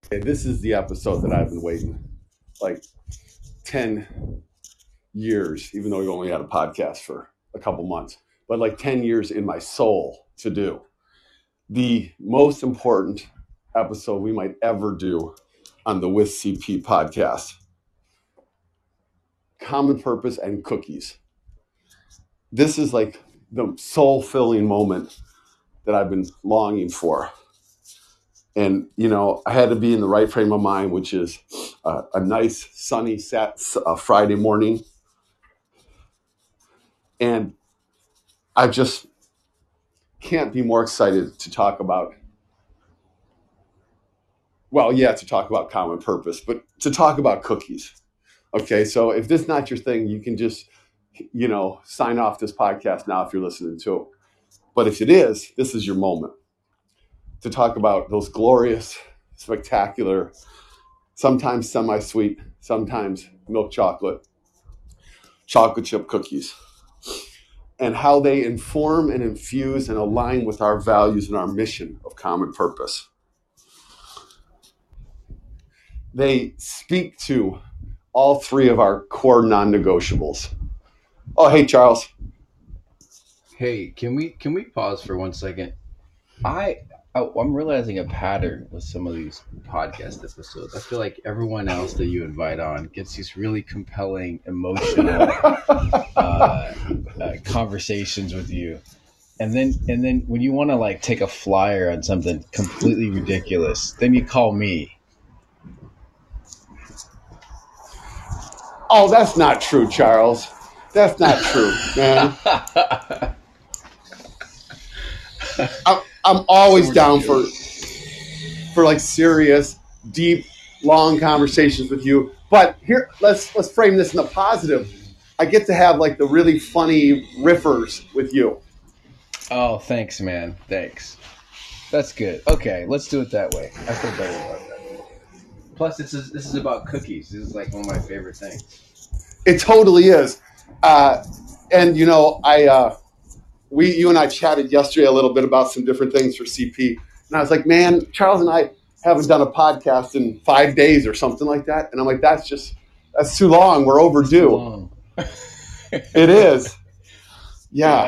Okay, this is the episode that I've been waiting like 10 years, even though we've only had a podcast for a couple months, but like 10 years in my soul to do. The most important episode we might ever do on the With CP podcast. Common purpose and cookies. This is like the soul-filling moment that I've been longing for. And, I had to be in the right frame of mind, which is a nice sunny Friday morning. And I just can't be more excited to talk about, to talk about common purpose, but to talk about cookies. Okay, so if this is not your thing, you can just, sign off this podcast now if you're listening to it. But if it is, this is your moment to talk about those glorious, spectacular, sometimes semi-sweet, sometimes milk chocolate chip cookies, and how they inform and infuse and align with our values and our mission of common purpose. They speak to all three of our core non-negotiables. Oh, hey, Charles. Hey, can we pause for 1 second? I'm realizing a pattern with some of these podcast episodes. I feel like everyone else that you invite on gets these really compelling, emotional conversations with you, and then when you want to take a flyer on something completely ridiculous, then you call me. Oh, that's not true, Charles. That's not true, man. I'm always down for serious, deep, long conversations with you. But here, let's frame this in a positive. I get to have the really funny riffers with you. Oh, thanks, man. Thanks. That's good. Okay, let's do it that way. I feel better about that. Plus, this is about cookies. This is one of my favorite things. It totally is. And you and I chatted yesterday a little bit about some different things for CP. And I was like, man, Charles and I haven't done a podcast in 5 days or something like that. And I'm like, that's too long. We're overdue. Too long. It is. Yeah.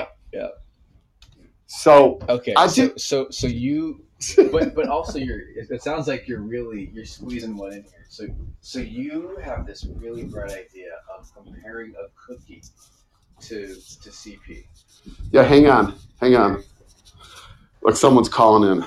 So okay. So you, but also it sounds like you're squeezing one in here. So you have this really bright idea of comparing a cookie to CP. Yeah, hang on. Look, someone's calling in.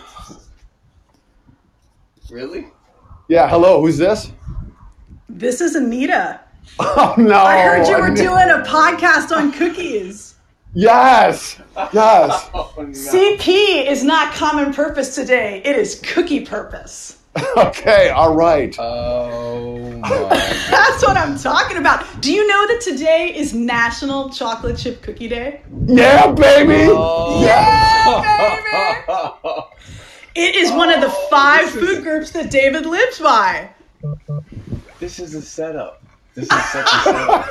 Really? Yeah, hello, who's this? This is Anita. Oh, no. I heard you were doing a podcast on cookies. Yes. Oh, no. CP is not common purpose today. It is cookie purpose. Okay, all right. Oh, my That's what I'm talking about. Do you know that today is National Chocolate Chip Cookie Day? Yeah, baby. Oh. Yeah, baby. It is one of the 5 food groups that David lives by. This is a setup. This is such a setup.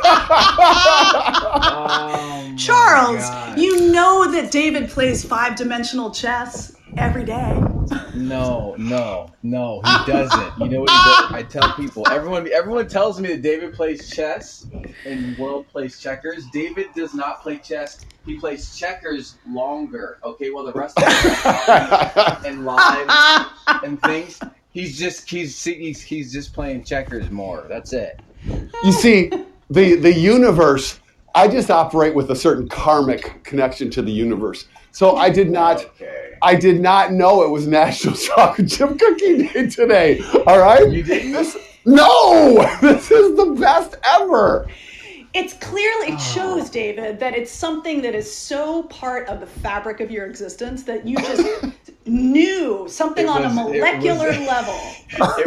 Charles, you know that David plays 5-dimensional chess every day. No, he doesn't. You know what he does? I tell people, everyone tells me that David plays chess and World plays checkers. David does not play chess. He plays checkers longer. Okay, well the rest of us and lives and things. He's just playing checkers more. That's it. You see, the universe, I just operate with a certain karmic connection to the universe. So I did not know it was National Chocolate Chip Cookie Day today. All right? You didn't? No! This is the best ever. It clearly shows, David, that it's something that is so part of the fabric of your existence that you just knew something on a molecular level. It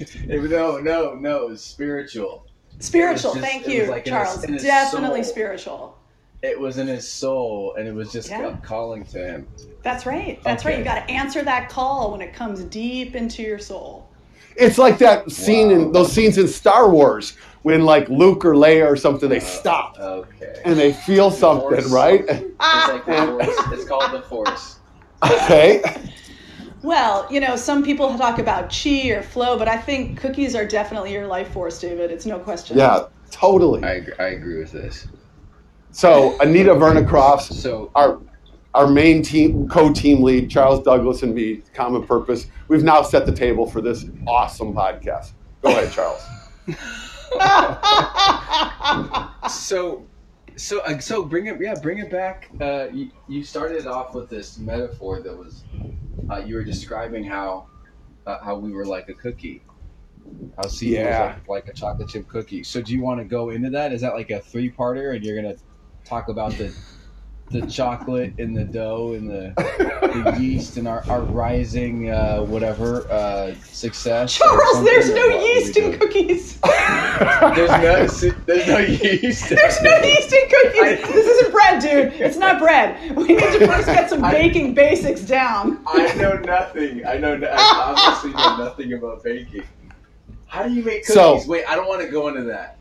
was spiritual. Spiritual, thank you, Charles. Definitely spiritual. It was in his soul, and it was just calling to him. That's right. That's right. You got to answer that call when it comes deep into your soul. It's like that scene in those scenes in Star Wars when Luke or Leia or something, they stop. Okay. And they feel something, right? It's like the Force. It's called the Force. Okay. Well, some people talk about chi or flow, but I think cookies are definitely your life force, David. It's no question. Yeah, totally. I agree with this. So Anita Vernicroft, our main co-team lead, Charles Douglas and me, Common Purpose, we've now set the table for this awesome podcast. Go ahead, Charles. So bring it back. You started off with this metaphor that was you were describing how we were like a cookie, how CP was like a chocolate chip cookie. So do you want to go into that? Is that like a 3-parter, and you're gonna talk about the chocolate and the dough and the yeast and our rising success? Charles, there's no yeast in cookies. There's no yeast. There's no yeast in cookies. This isn't bread, dude. It's not bread. We need to first get some baking basics down. I know nothing. I obviously know nothing about baking. How do you make cookies? Wait, I don't want to go into that.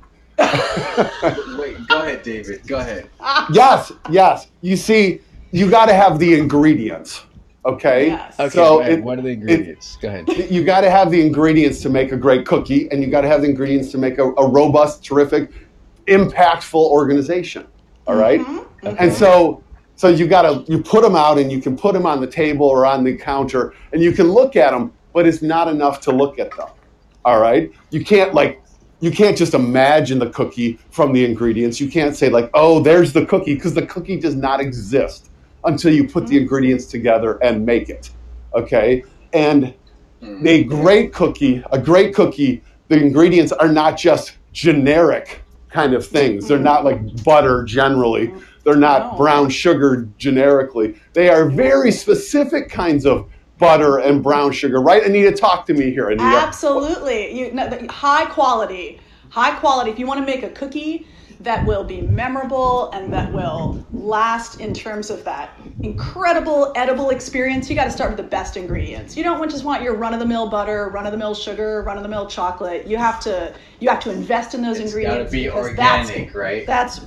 Wait, go ahead, David. Go ahead. Yes. You see, you got to have the ingredients. Okay. Yes. Okay. So what are the ingredients? Go ahead. You got to have the ingredients to make a great cookie, and you got to have the ingredients to make a robust, terrific, impactful organization. All right. Mm-hmm. Okay. And so you put them out, and you can put them on the table or on the counter, and you can look at them, but it's not enough to look at them. All right. You can't just imagine the cookie from the ingredients. You can't say like, oh, there's the cookie, because the cookie does not exist until you put the ingredients together and make it. Okay. And a great cookie, the ingredients are not just generic kind of things. They're not like butter generally. They're not brown sugar generically. They are very specific kinds of butter and brown sugar, right? Anita, talk to me here, Anita. Absolutely. High quality. If you want to make a cookie that will be memorable and that will last in terms of that incredible edible experience, you got to start with the best ingredients. You don't just want your run-of-the-mill butter, run-of-the-mill sugar, run-of-the-mill chocolate. You have to invest in those ingredients. It's got to be organic, right?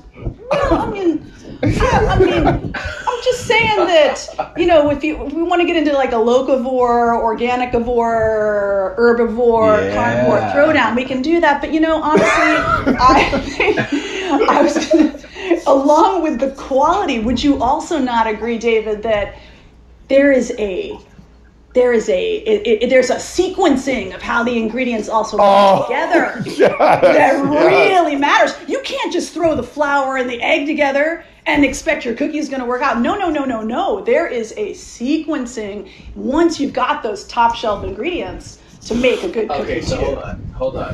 I'm just saying that, if we want to get into like a locavore, organicavore, herbivore, carnivore throwdown, we can do that. But, honestly, I was going to, along with the quality, would you also not agree, David, that there's a sequencing of how the ingredients also come together that really matters. You can't just throw the flour and the egg together and expect your cookie is going to work out. No. There is a sequencing once you've got those top shelf ingredients to make a good cookie. Okay, so hold on.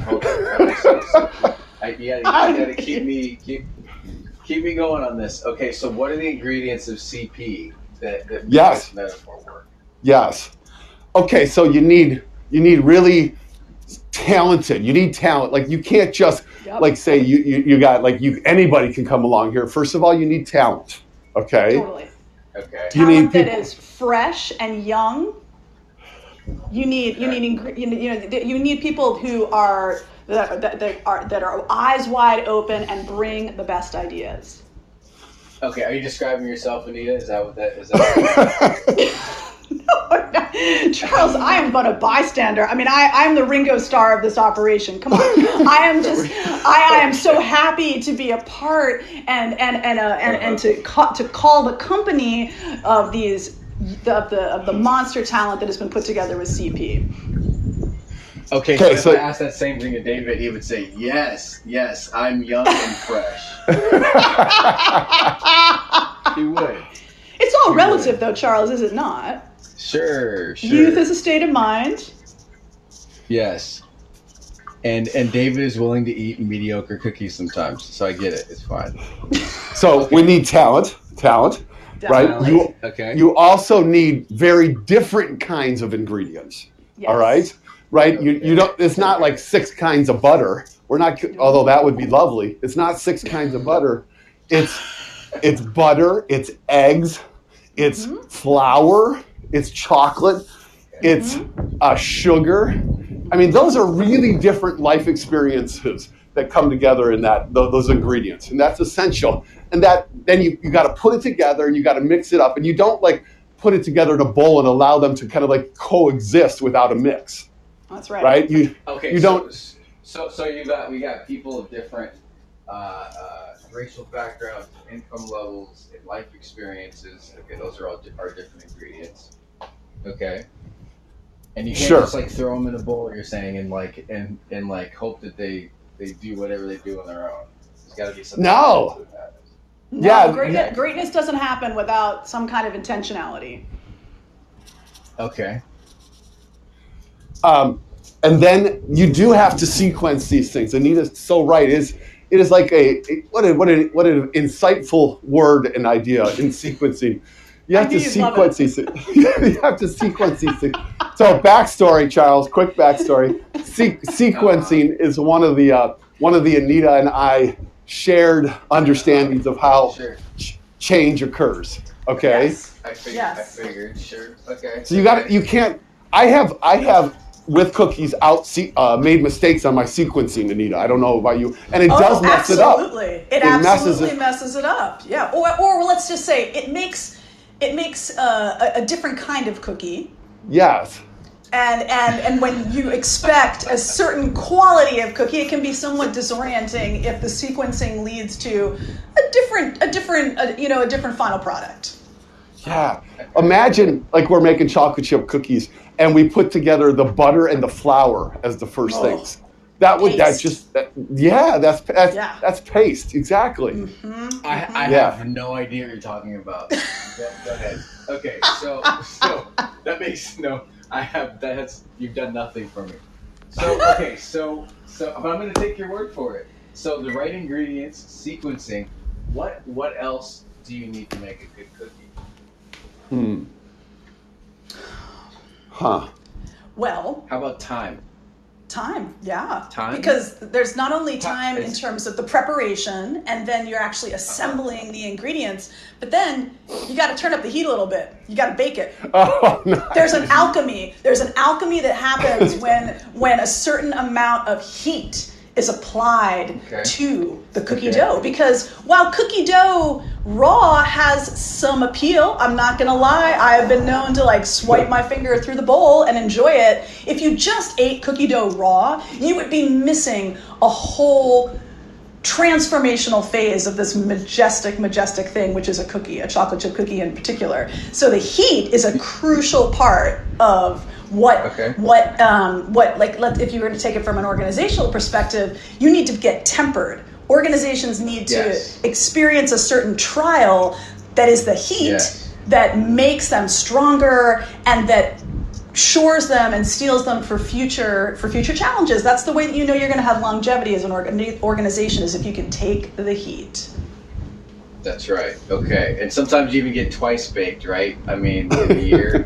You gotta keep me going on this. Okay, so what are the ingredients of CP that make this metaphor work? Yes. Okay, so you need really talented. You need talent. Like you can't just say you got anybody can come along here. First of all, you need talent. Okay. Totally. Okay. Talent that is fresh and young. You need people who are that are eyes wide open and bring the best ideas. Okay, are you describing yourself, Anita? Is that what that is? No, Charles, I am but a bystander. I mean, I'm the Ringo Starr of this operation. Come on, I am so happy to be a part and to call the company of the monster talent that has been put together with CP. Okay, so if I asked that same thing to David, he would say, yes, I'm young and fresh. He would. It's all relative, though, Charles, is it not? Sure. Youth is a state of mind. Yes. And David is willing to eat mediocre cookies sometimes, so I get it. It's fine. So we need talent, right? You also need very different kinds of ingredients. Yes. All right? Right? Okay. You don't. It's not like 6 kinds of butter. We're not. Although that would be lovely. It's not 6 kinds of butter. It's butter. It's eggs. It's flour. It's chocolate. It's sugar. I mean, those are really different life experiences that come together in those ingredients, and that's essential. And then you got to put it together, and you got to mix it up, and you don't put it together in a bowl and allow them to kind of like coexist without a mix. That's right. Right? You don't. So we got people of different racial backgrounds, income levels, and life experiences. Okay, those are all are different ingredients. Okay. And you can't just like throw them in a bowl. You're saying and like hope that they do whatever they do on their own. There's got to be something. No, greatness doesn't happen without some kind of intentionality. Okay. And then you do have to sequence these things. Anita's so right. It is like what an insightful word and idea in sequencing. You have to sequence these things. You have to sequence these things. So backstory, Charles. Quick backstory. Sequencing is one of the Anita and I shared understandings of how change occurs. Okay. Yes. I figured. Sure. Okay. So you can't. I have with cookies made mistakes on my sequencing, Anita. I don't know about you, and it does mess it up. It absolutely messes it up. Yeah. Or let's just say it makes a different kind of cookie. Yes. And when you expect a certain quality of cookie, it can be somewhat disorienting if the sequencing leads to a different final product. Yeah. Imagine like we're making chocolate chip cookies and we put together the butter and the flour as the first things. That's paste. Exactly. Mm-hmm. I have no idea what you're talking about. Go ahead. Okay, so that makes you've done nothing for me. So but I'm going to take your word for it. So the right ingredients, sequencing. What else do you need to make a good cookie? Huh. Well, how about time? Time, yeah. Time? Because there's not only time in terms of the preparation, and then you're actually assembling the ingredients, but then you got to turn up the heat a little bit. You got to bake it. Oh, nice. There's an alchemy. There's an alchemy that happens when a certain amount of heat is applied to the cookie dough. Because while cookie dough raw has some appeal, I'm not gonna lie, I have been known to like swipe my finger through the bowl and enjoy it. If you just ate cookie dough raw, you would be missing a whole transformational phase of this majestic thing, which is a cookie, a chocolate chip cookie in particular. So the heat is a crucial part of if you were to take it from an organizational perspective, you need to get tempered. Organizations need to experience a certain trial that is the heat that makes them stronger and that shores them and steels them for future challenges. That's the way that you know you're going to have longevity as an organization, is if you can take the heat. That's right. Okay. And sometimes you even get twice baked, right? I mean, in a year.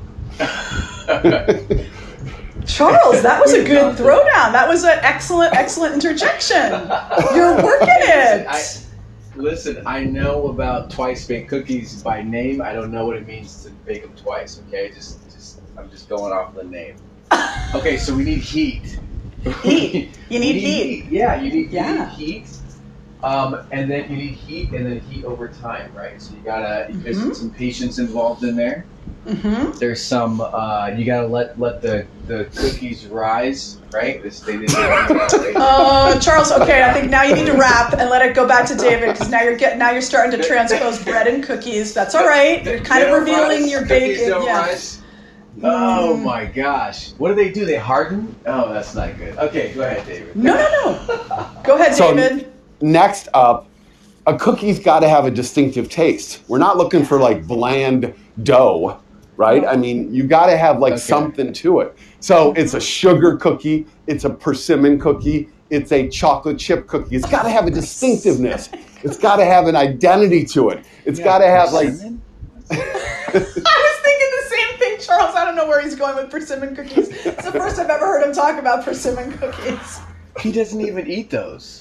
Charles, that was a good throwdown. That was an excellent interjection. You're working it. Listen, I know about twice baked cookies by name. I don't know what it means to bake them twice. Okay, I'm just going off the name. Okay, so we need heat. Heat. You need heat. Yeah, you need heat. And then you need heat, and then heat over time, right? So there's some patience involved in there. Mm-hmm. There's some you gotta let the cookies rise, right? Charles. Okay, I think now you need to wrap and let it go back to David, because now you're starting to transpose bread and cookies. That's all right. You're kind of revealing your baking. Rise. Oh my gosh! What do? They harden? Oh, that's not good. Okay, go ahead, David. No. Go ahead, David. Next up, a cookie's got to have a distinctive taste. We're not looking for like bland dough, right? I mean, you got to have like something to it. So it's a sugar cookie, it's a persimmon cookie, it's a chocolate chip cookie. It's got to have a distinctiveness. It's got to have an identity to it. It's got to have like... I was thinking the same thing, Charles. I don't know where he's going with persimmon cookies. It's the first I've ever heard him talk about persimmon cookies. He doesn't even eat those.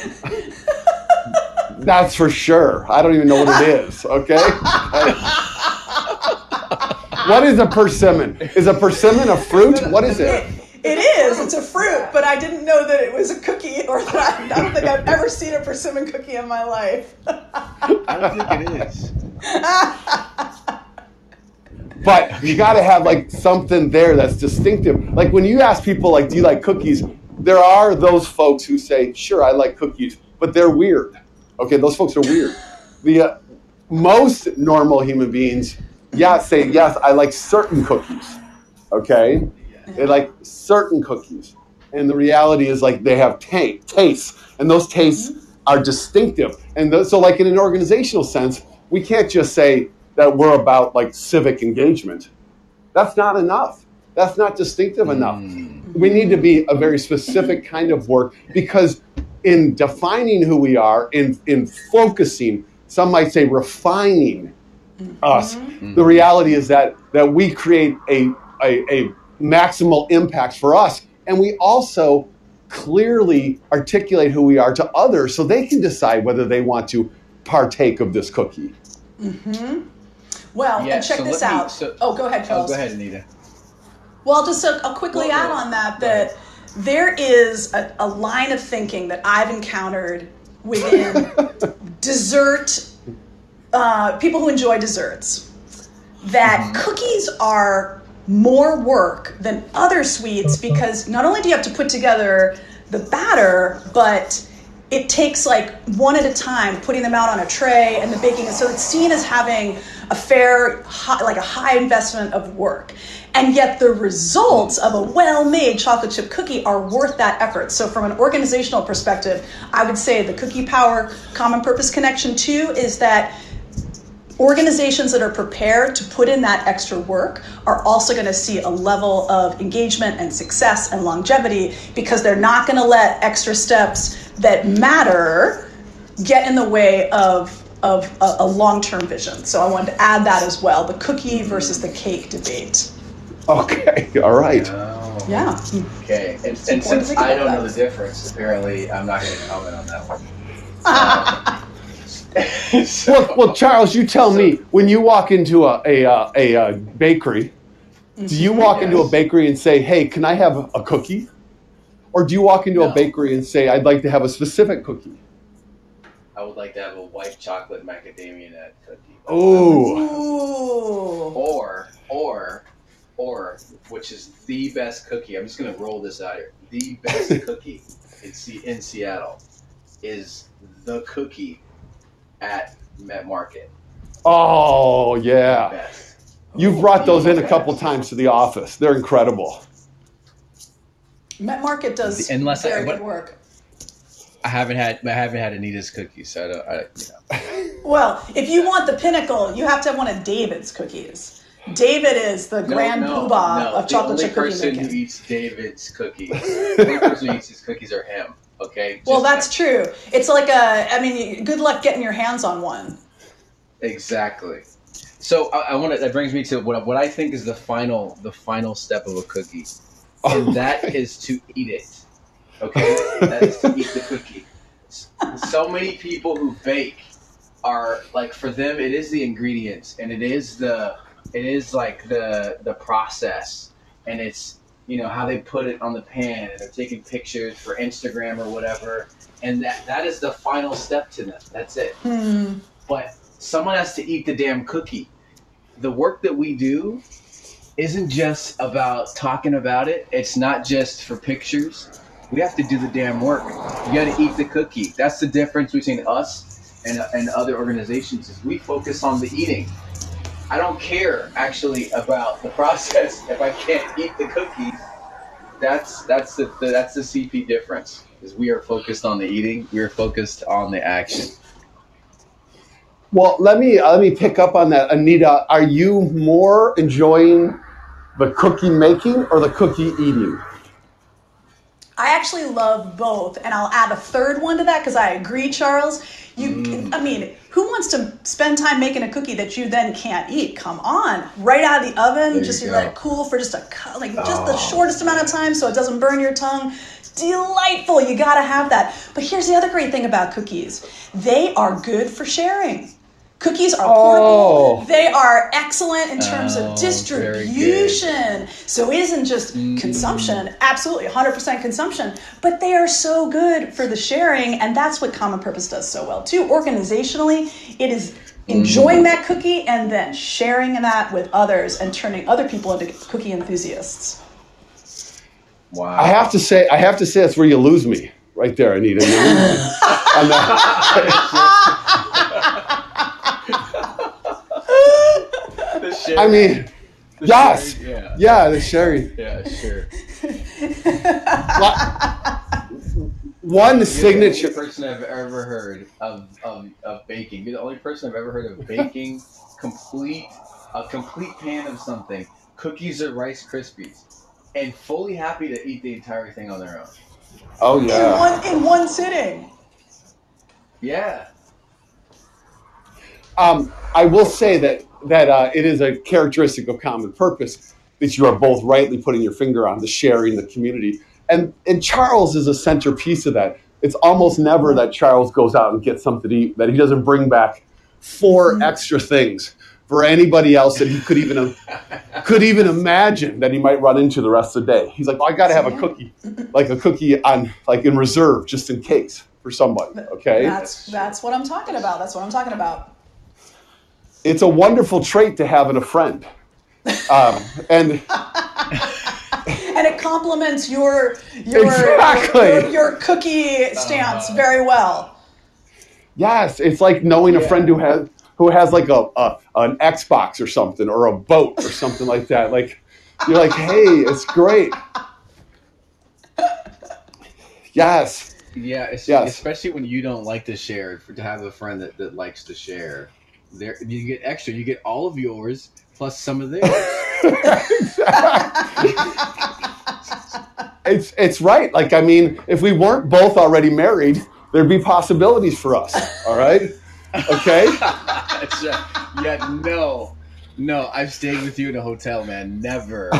That's for sure. I don't even know what it is, okay? What is a persimmon? Is a persimmon a fruit? What is it? It is. It's a fruit, but I didn't know that it was a cookie, or that I don't think I've ever seen a persimmon cookie in my life. I don't think it is. But you got to have like something there that's distinctive. Like when you ask people, like, do you like cookies? There are those folks who say, sure, I like cookies, but they're weird. Okay, those folks are weird. The most normal human beings, say, yes, I like certain cookies. Okay? They like certain cookies. And the reality is, like, they have tastes, and those tastes are distinctive. And so, like, in an organizational sense, we can't just say that we're about, like, civic engagement. That's not enough. That's not distinctive enough. We need to be a very specific kind of work, because in defining who we are, in focusing, some might say refining us, the reality is that we create a maximal impact for us. And we also clearly articulate who we are to others so they can decide whether they want to partake of this cookie. Well, and check this out. Go ahead, Charles. Go ahead, Anita. Well, just I'll quickly add on that there is a line of thinking that I've encountered within dessert, people who enjoy desserts, that cookies are more work than other sweets, because not only do you have to put together the batter, but it takes like one at a time, putting them out on a tray and the baking. So it's seen as having a high investment of work. And yet the results of a well-made chocolate chip cookie are worth that effort. So from an organizational perspective, I would say the Cookie Power Common Purpose Connection 2 is that organizations that are prepared to put in that extra work are also going to see a level of engagement and success and longevity, because they're not going to let extra steps that matter get in the way of a long-term vision. So I wanted to add that as well, the cookie versus the cake debate. Okay, all right. Yeah. Okay, and since I don't know the difference, apparently I'm not going to comment on that one. Well, Charles, you tell me, when you walk into a bakery, do you walk into a bakery and say, hey, can I have a cookie? Or do you walk into a bakery and say, I'd like to have a specific cookie? I would like to have a white chocolate macadamia nut cookie. Oh. Or, which is the best cookie, I'm just going to roll this out here. The best cookie in Seattle is the cookie at Met Market. Oh, yeah. You've brought those in a couple times to the office. They're incredible. Met Market does very good work. I haven't had Anita's cookies, so I don't. Well, if you want the pinnacle, you have to have one of David's cookies. David is the grand poobah of chocolate chip cookie making. The only person who eats David's cookies, the only person who eats his cookies are him. Okay. Well, that's true. It's like good luck getting your hands on one. Exactly. So that brings me to what I think is the final step of a cookie, and that is to eat it. Okay, that is to eat the cookie. So many people who bake are like, for them, it is the ingredients, and it is like the process, and it's, how they put it on the pan, and they're taking pictures for Instagram or whatever, and that is the final step to them. That's it. But someone has to eat the damn cookie. The work that we do isn't just about talking about it. It's not just for pictures. We have to do the damn work. You got to eat the cookie. That's the difference between us and other organizations, is we focus on the eating. I don't care actually about the process if I can't eat the cookie. That's the CP difference. Is we are focused on the eating. We are focused on the action. Well, let me pick up on that. Anita, are you more enjoying the cookie making or the cookie eating? I actually love both, and I'll add a third one to that, because I agree, Charles. Who wants to spend time making a cookie that you then can't eat? Come on, right out of the oven, you let it cool for just the shortest amount of time so it doesn't burn your tongue. Delightful, you gotta have that. But here's the other great thing about cookies. They are good for sharing. Cookies are portable. They are excellent in terms of distribution. So it isn't just consumption, absolutely 100% consumption, but they are so good for the sharing, and that's what Common Purpose does so well too. Organizationally, it is enjoying that cookie and then sharing that with others and turning other people into cookie enthusiasts. Wow. I have to say that's where you lose me right there, Anita. I mean, yes. Sharing, yeah, the sharing. Yeah, sure. One signature. The only person I've ever heard of baking. You're the only person I've ever heard of baking a complete pan of something, cookies or Rice Krispies, and fully happy to eat the entire thing on their own. Oh yeah. In one sitting. Yeah. I will say that it is a characteristic of Common Purpose that you are both rightly putting your finger on, the sharing, the community. And Charles is a centerpiece of that. It's almost never that Charles goes out and gets something to eat, that he doesn't bring back 4 extra things for anybody else that he could even imagine that he might run into the rest of the day. He's like, I got to have a cookie on, like, in reserve, just in case for somebody. Okay. That's what I'm talking about. It's a wonderful trait to have in a friend. And it complements your Exactly. your cookie stance very well. Yes, it's like knowing a friend who has like an Xbox or something, or a boat or something like that. Like, you're like, hey, it's great. Yes. Yeah, especially when you don't like to share. To have a friend that likes to share, there you get extra. You get all of yours plus some of theirs. It's right. Like, I mean, if we weren't both already married, there'd be possibilities for us. All right. Okay. That's right. Yeah. No. I've stayed with you in a hotel, man. Never.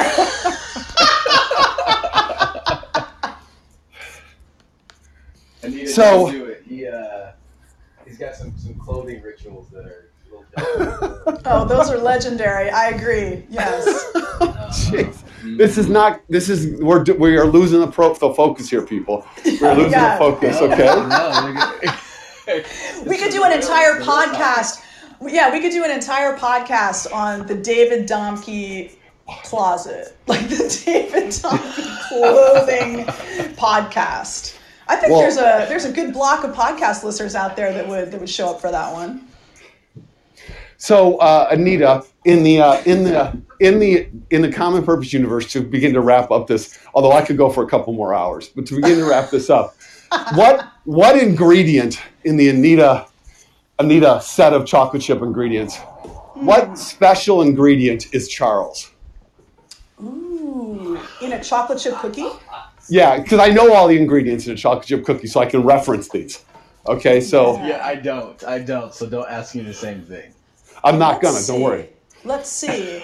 Anita doesn't do it. He's got some clothing rituals that are a little different. Oh, those are legendary. I agree. Yes. Jeez. We are losing the focus here, people. We're losing the focus. Okay. We could do an entire podcast. Yeah, we could do an entire podcast on the David Domke closet, like the David Domke clothing podcast. I think there's a good block of podcast listeners out there that would show up for that one. So, Anita, in the Common Purpose universe, to begin to wrap up this, although I could go for a couple more hours, but to begin to wrap this up, what ingredient in the Anita set of chocolate chip ingredients, what special ingredient is Charles? Ooh, in a chocolate chip cookie? Yeah, because I know all the ingredients in a chocolate chip cookie, so I can reference these. Okay, so yeah, I don't. So don't ask me the same thing. I'm not gonna. Don't worry. Let's see.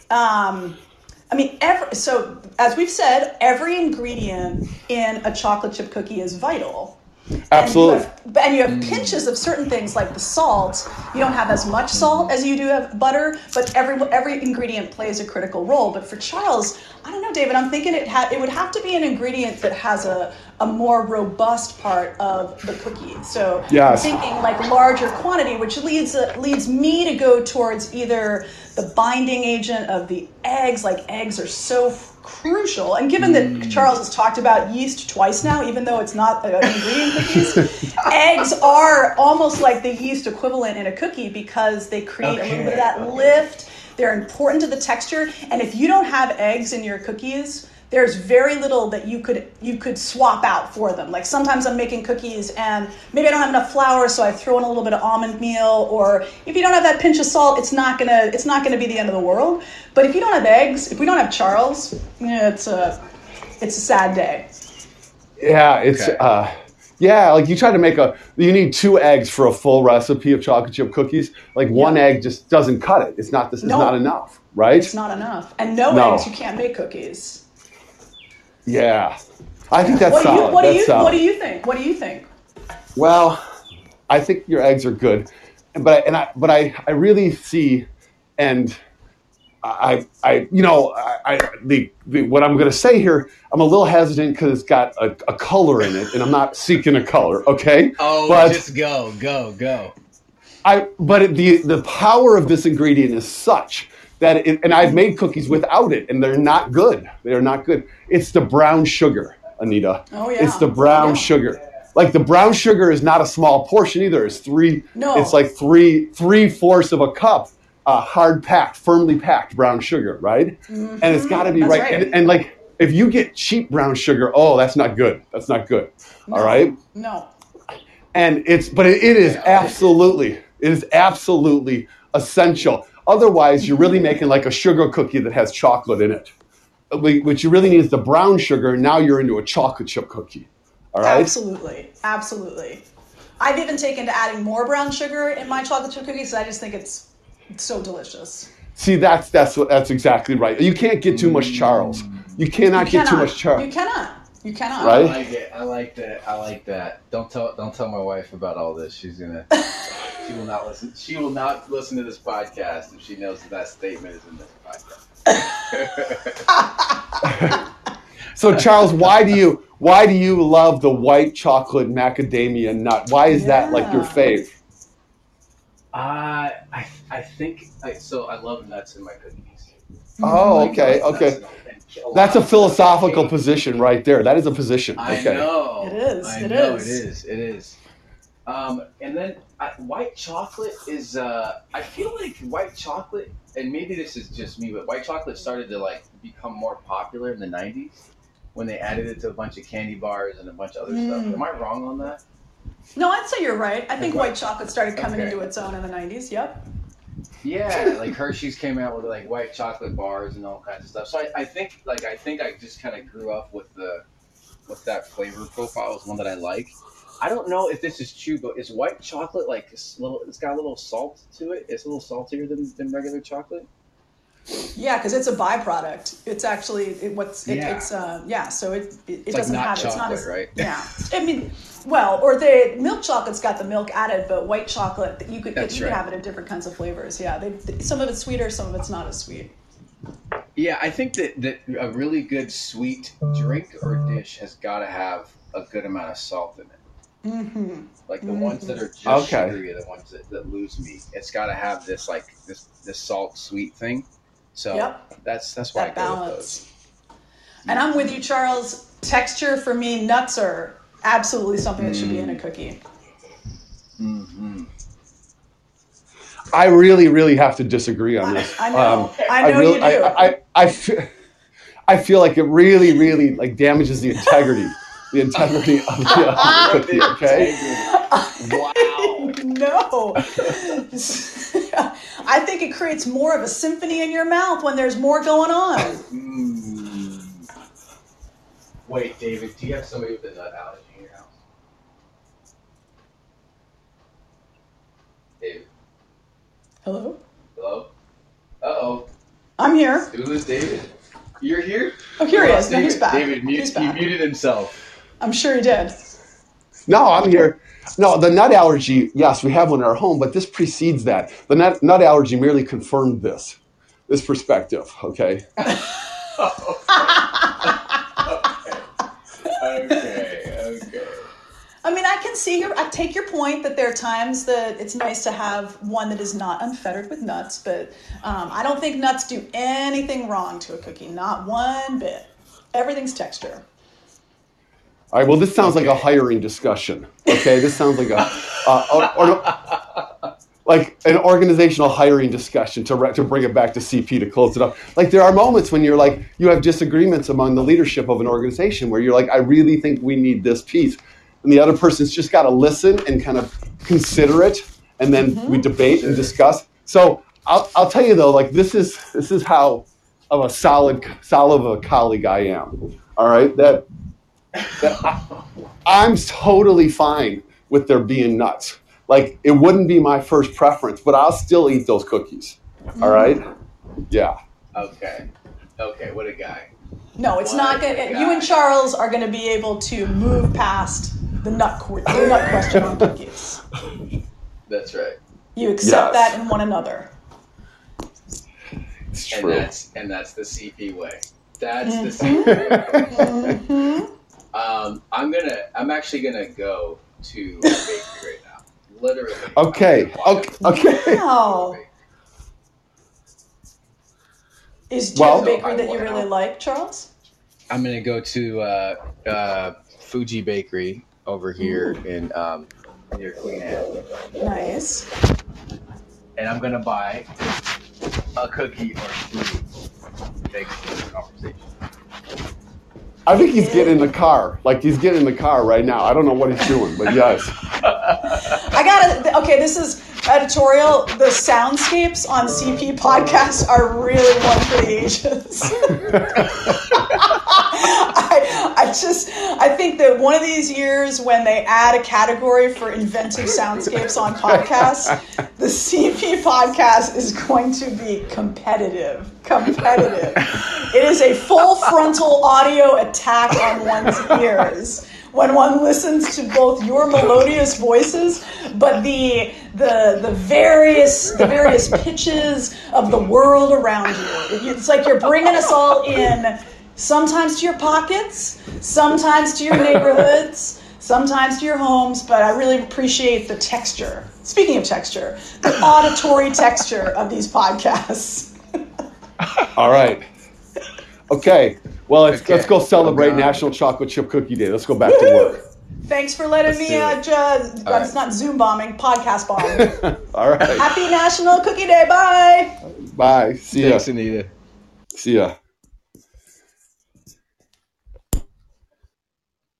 So as we've said, every ingredient in a chocolate chip cookie is vital. Absolutely. And you have pinches of certain things like the salt. You don't have as much salt as you do have butter, but every ingredient plays a critical role. But for Charles, I don't know, David, I'm thinking it would have to be an ingredient that has a more robust part of the cookie. So yes. I'm thinking like larger quantity, which leads me to go towards either the binding agent of the eggs. Like, eggs are so crucial, and given that Charles has talked about yeast twice now, even though it's not an ingredient in cookies, eggs are almost like the yeast equivalent in a cookie because they create a little bit of that lift. They're important to the texture, and if you don't have eggs in your cookies, there's very little that you could swap out for them. Like, sometimes I'm making cookies and maybe I don't have enough flour, so I throw in a little bit of almond meal. Or if you don't have that pinch of salt, it's not gonna be the end of the world. But if you don't have eggs, if we don't have Charles, it's a sad day. Yeah, it's like you try to you need 2 eggs for a full recipe of chocolate chip cookies. Like, one egg just doesn't cut it. It's not not enough, right? It's not enough, and no eggs, you can't make cookies. Yeah, I think that's solid. What do you think? What do you think? Well, I think your eggs are good, but I really see, and what I'm going to say here, I'm a little hesitant because it's got a color in it, and I'm not seeking a color. Okay. Oh, just go. the power of this ingredient is such that and I've made cookies without it, and they're not good. They are not good. It's the brown sugar, Anita. Oh yeah. It's the brown sugar. Like the brown sugar is not a small portion either. It's It's like 3/4 of a cup, hard packed, firmly packed brown sugar, right? Mm-hmm. And it's got to be right. And like if you get cheap brown sugar, oh, that's not good. That's not good. No, all right. No. And it is absolutely essential. Otherwise, you're really making like a sugar cookie that has chocolate in it. What you really need is the brown sugar. Now you're into a chocolate chip cookie. All right? Absolutely. I've even taken to adding more brown sugar in my chocolate chip cookies. I just think it's so delicious. See, that's exactly right. You can't get too much Charles. You cannot get too much Charles. You cannot. Right? I like that. Don't tell my wife about all this. She will not listen. She will not listen to this podcast if she knows that statement is in this podcast. So Charles, why do you love the white chocolate macadamia nut? Why is that like your fave? I think so. I love nuts in my cookies. Oh, okay. That's a philosophical position right there. That is a position. I okay. know. It is. It is. And then white chocolate is. I feel like white chocolate, and maybe this is just me, but white chocolate started to like become more popular in the '90s when they added it to a bunch of candy bars and a bunch of other stuff. Am I wrong on that? No, I'd say you're right. I think white chocolate started coming into its own in the '90s. Yep. Yeah, like Hershey's came out with like white chocolate bars and all kinds of stuff. So I think I just kind of grew up with that flavor profile is one that I like. I don't know if this is true, but is white chocolate like it's got a little salt to it? It's a little saltier than regular chocolate. Yeah, because it's a byproduct. It's actually So it doesn't like have chocolate, it's not as right? Yeah, I mean, or the milk chocolate's got the milk added, but white chocolate you could have it in different kinds of flavors. Yeah, some of it's sweeter, some of it's not as sweet. Yeah, I think that a really good sweet drink or dish has got to have a good amount of salt in it. Mm-hmm. Like the ones that are just sugary are the ones that lose me. It's got to have this salt sweet thing. So that's why that I go balance. with those. And I'm with you, Charles. Texture for me, nuts are absolutely something that should be in a cookie. Mm-hmm. I really, really have to disagree on this. I know. I know you do. I feel like it really, really like damages the integrity of the cookie. Okay. Wow. No. I think it creates more of a symphony in your mouth when there's more going on. Wait, David, do you have somebody with a nut allergy in your house? David. Hello? Uh-oh. I'm here. Who is David? You're here? Oh, here he is. No, he's back. David, He's back. he muted himself. I'm sure he did. No, I'm here. No, the nut allergy, yes, we have one in our home, but this precedes that. The nut allergy merely confirmed this perspective, okay? Okay. I mean, I take your point that there are times that it's nice to have one that is not unfettered with nuts, but I don't think nuts do anything wrong to a cookie, not one bit. Everything's texture. All right, well, this sounds like a hiring discussion, okay? This sounds like like an organizational hiring discussion to bring it back to CP to close it up. Like there are moments when you're like, you have disagreements among the leadership of an organization where you're like, I really think we need this piece. And the other person's just got to listen and kind of consider it. And then we debate and discuss. So I'll tell you though, like this is how of a solid of a colleague I am. All right. That I'm totally fine with there being nuts. Like it wouldn't be my first preference, but I'll still eat those cookies. All right? Yeah. Okay. What a guy. No, it's not going to. You and Charles are going to be able to move past the nut question on cookies. That's right. You accept that in one another. It's true. And that's the CP way. That's the CP way. I'm actually gonna go to a bakery right now. Literally. Okay. Wow. Do you have a bakery that you really like, Charles? I'm gonna go to Fuji Bakery over here in near Queen Anne. Nice. And I'm gonna buy a cookie or two. Thanks for the conversation. I think he's getting in the car. Like he's getting in the car right now. I don't know what he's doing, but yes. Okay, this is editorial. The soundscapes on CP podcasts are really one for the ages. I think that one of these years when they add a category for inventive soundscapes on podcasts, the CP podcast is going to be competitive. It is a full frontal audio attack on one's ears when one listens to both your melodious voices, but the various pitches of the world around you. It's like you're bringing us all in, sometimes to your pockets, sometimes to your neighborhoods, sometimes to your homes, but I really appreciate the texture. Speaking of texture, the auditory texture of these podcasts. All right. Okay. Well, let's go celebrate National Chocolate Chip Cookie Day. Let's go back to work. Thanks for letting me. It's not Zoom bombing, podcast bombing. All right. Happy National Cookie Day. Bye. Bye. See ya. Thanks, Anita. See ya.